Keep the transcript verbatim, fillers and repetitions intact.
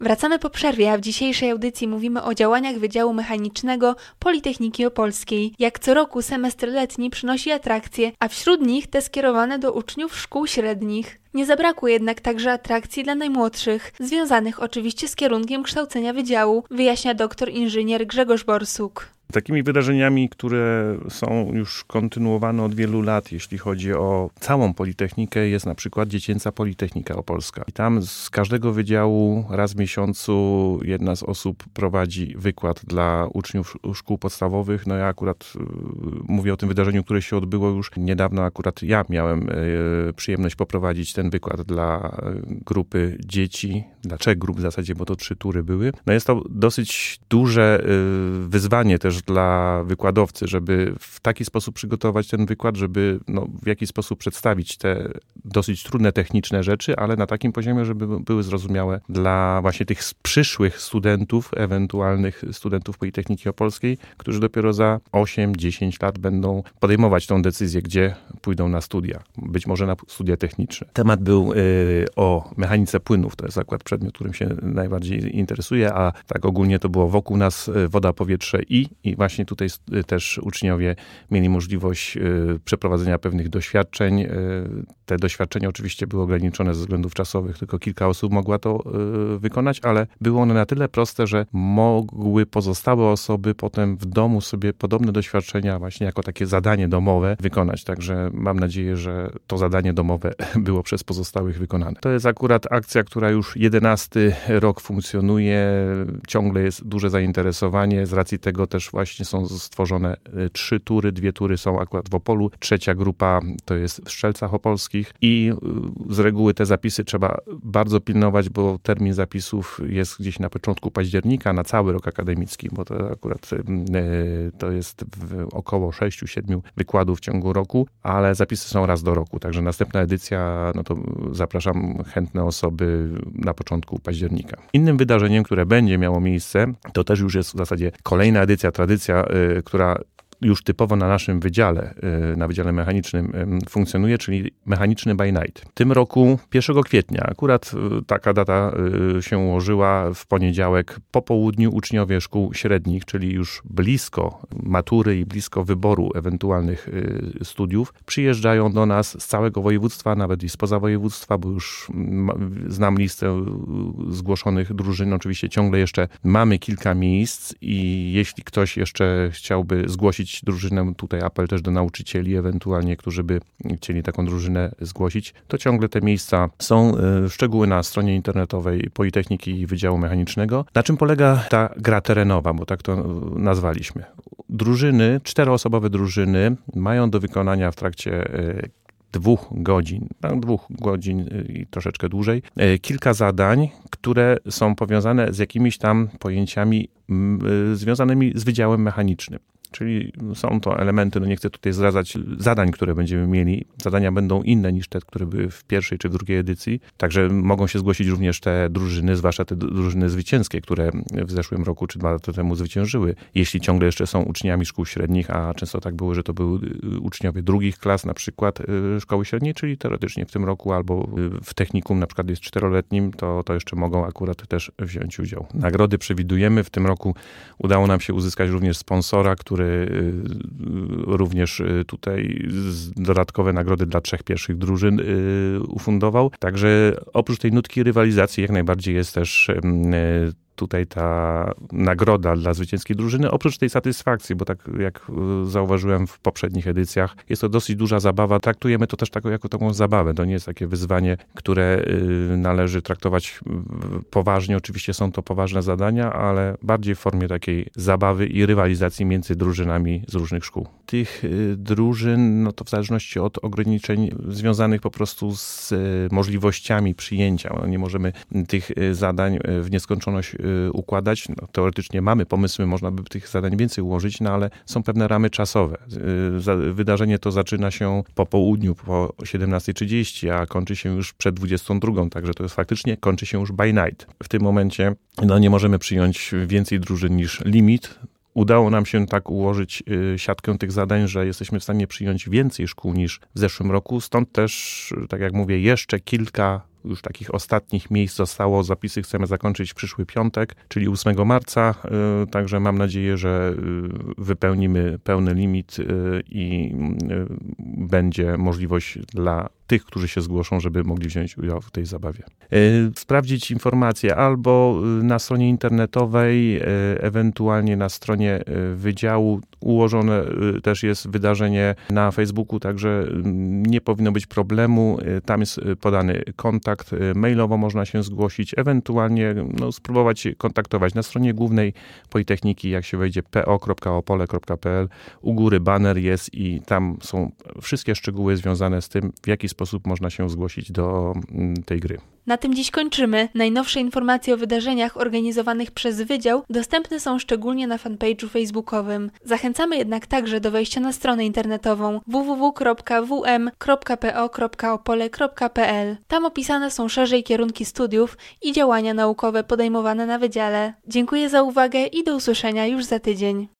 Wracamy po przerwie, a w dzisiejszej audycji mówimy o działaniach Wydziału Mechanicznego Politechniki Opolskiej. Jak co roku semestr letni przynosi atrakcje, a wśród nich te skierowane do uczniów szkół średnich. Nie zabrakło jednak także atrakcji dla najmłodszych, związanych oczywiście z kierunkiem kształcenia wydziału, wyjaśnia doktor inżynier Grzegorz Borsuk. Takimi wydarzeniami, które są już kontynuowane od wielu lat, jeśli chodzi o całą Politechnikę, jest na przykład Dziecięca Politechnika Opolska. I tam z każdego wydziału raz w miesiącu jedna z osób prowadzi wykład dla uczniów szkół podstawowych. No ja akurat y, mówię o tym wydarzeniu, które się odbyło już niedawno. Akurat ja miałem y, przyjemność poprowadzić ten wykład dla grupy dzieci, dla trzech grup w zasadzie, bo to trzy tury były. No jest to dosyć duże y, wyzwanie też dla wykładowcy, żeby w taki sposób przygotować ten wykład, żeby no, w jakiś sposób przedstawić te dosyć trudne techniczne rzeczy, ale na takim poziomie, żeby były zrozumiałe dla właśnie tych przyszłych studentów, ewentualnych studentów Politechniki Opolskiej, którzy dopiero za osiem dziesięć lat będą podejmować tą decyzję, gdzie pójdą na studia. Być może na studia techniczne. Temat był y, o mechanice płynów. To jest akurat przedmiot, którym się najbardziej interesuje, a tak ogólnie to było wokół nas woda, powietrze i I właśnie tutaj też uczniowie mieli możliwość przeprowadzenia pewnych doświadczeń. Te doświadczenia oczywiście były ograniczone ze względów czasowych, tylko kilka osób mogła to wykonać, ale były one na tyle proste, że mogły pozostałe osoby potem w domu sobie podobne doświadczenia właśnie jako takie zadanie domowe wykonać. Także mam nadzieję, że to zadanie domowe było przez pozostałych wykonane. To jest akurat akcja, która już jedenasty rok funkcjonuje. Ciągle jest duże zainteresowanie. Z racji tego też właśnie są stworzone trzy tury. Dwie tury są akurat w Opolu. Trzecia grupa to jest w Strzelcach Opolskich i z reguły te zapisy trzeba bardzo pilnować, bo termin zapisów jest gdzieś na początku października na cały rok akademicki, bo to akurat to jest około sześciu siedmiu wykładów w ciągu roku, ale zapisy są raz do roku, także następna edycja, no to zapraszam chętne osoby na początku października. Innym wydarzeniem, które będzie miało miejsce, to też już jest w zasadzie kolejna edycja, tradycja, y, która już typowo na naszym wydziale, na Wydziale Mechanicznym funkcjonuje, czyli Mechaniczny by Night. W tym roku pierwszego kwietnia, akurat taka data się ułożyła w poniedziałek po południu, uczniowie szkół średnich, czyli już blisko matury i blisko wyboru ewentualnych studiów, przyjeżdżają do nas z całego województwa, nawet i spoza województwa, bo już znam listę zgłoszonych drużyn. Oczywiście ciągle jeszcze mamy kilka miejsc i jeśli ktoś jeszcze chciałby zgłosić drużynę, tutaj apel też do nauczycieli, ewentualnie, którzy by chcieli taką drużynę zgłosić, to ciągle te miejsca są. Szczegóły na stronie internetowej Politechniki i Wydziału Mechanicznego. Na czym polega ta gra terenowa, bo tak to nazwaliśmy. Drużyny, czteroosobowe drużyny mają do wykonania w trakcie dwóch godzin, dwóch godzin i troszeczkę dłużej, kilka zadań, które są powiązane z jakimiś tam pojęciami związanymi z Wydziałem Mechanicznym. Czyli są to elementy, no nie chcę tutaj zdradzać zadań, które będziemy mieli. Zadania będą inne niż te, które były w pierwszej czy w drugiej edycji. Także mogą się zgłosić również te drużyny, zwłaszcza te drużyny zwycięskie, które w zeszłym roku czy dwa lata temu zwyciężyły. Jeśli ciągle jeszcze są uczniami szkół średnich, a często tak było, że to były uczniowie drugich klas, na przykład szkoły średniej, czyli teoretycznie w tym roku albo w technikum, na przykład jest czteroletnim, to, to jeszcze mogą akurat też wziąć udział. Nagrody przewidujemy. W tym roku udało nam się uzyskać również sponsora, który również tutaj dodatkowe nagrody dla trzech pierwszych drużyn ufundował. Także oprócz tej nutki rywalizacji jak najbardziej jest też tutaj ta nagroda dla zwycięskiej drużyny, oprócz tej satysfakcji, bo tak jak zauważyłem w poprzednich edycjach, jest to dosyć duża zabawa. Traktujemy to też taką, jako taką zabawę. To nie jest takie wyzwanie, które należy traktować poważnie. Oczywiście są to poważne zadania, ale bardziej w formie takiej zabawy i rywalizacji między drużynami z różnych szkół. Tych drużyn, no to w zależności od ograniczeń związanych po prostu z możliwościami przyjęcia. No nie możemy tych zadań w nieskończoność układać. No, teoretycznie mamy pomysły, można by tych zadań więcej ułożyć, no ale są pewne ramy czasowe. Wydarzenie to zaczyna się po południu, po siedemnasta trzydzieści, a kończy się już przed dwudziestą drugą, także to jest faktycznie, kończy się już by night. W tym momencie no, nie możemy przyjąć więcej drużyn niż limit. Udało nam się tak ułożyć siatkę tych zadań, że jesteśmy w stanie przyjąć więcej szkół niż w zeszłym roku. Stąd też, tak jak mówię, jeszcze kilka już takich ostatnich miejsc zostało. Zapisy chcemy zakończyć w przyszły piątek, czyli ósmego marca. Także mam nadzieję, że wypełnimy pełny limit i będzie możliwość dla tych, którzy się zgłoszą, żeby mogli wziąć udział w tej zabawie. Sprawdzić informacje albo na stronie internetowej, ewentualnie na stronie wydziału. Ułożone też jest wydarzenie na Facebooku, także nie powinno być problemu. Tam jest podany kontakt, mailowo można się zgłosić, ewentualnie no, spróbować kontaktować na stronie głównej Politechniki, jak się wejdzie p o kropka opole kropka p l, u góry baner jest i tam są wszystkie szczegóły związane z tym, w jaki sposób można się zgłosić do tej gry. Na tym dziś kończymy. Najnowsze informacje o wydarzeniach organizowanych przez Wydział dostępne są szczególnie na fanpage'u facebookowym. Zachęcamy jednak także do wejścia na stronę internetową w w w kropka w m kropka p o kropka opole kropka p l. Tam opisane są szerzej kierunki studiów i działania naukowe podejmowane na Wydziale. Dziękuję za uwagę i do usłyszenia już za tydzień.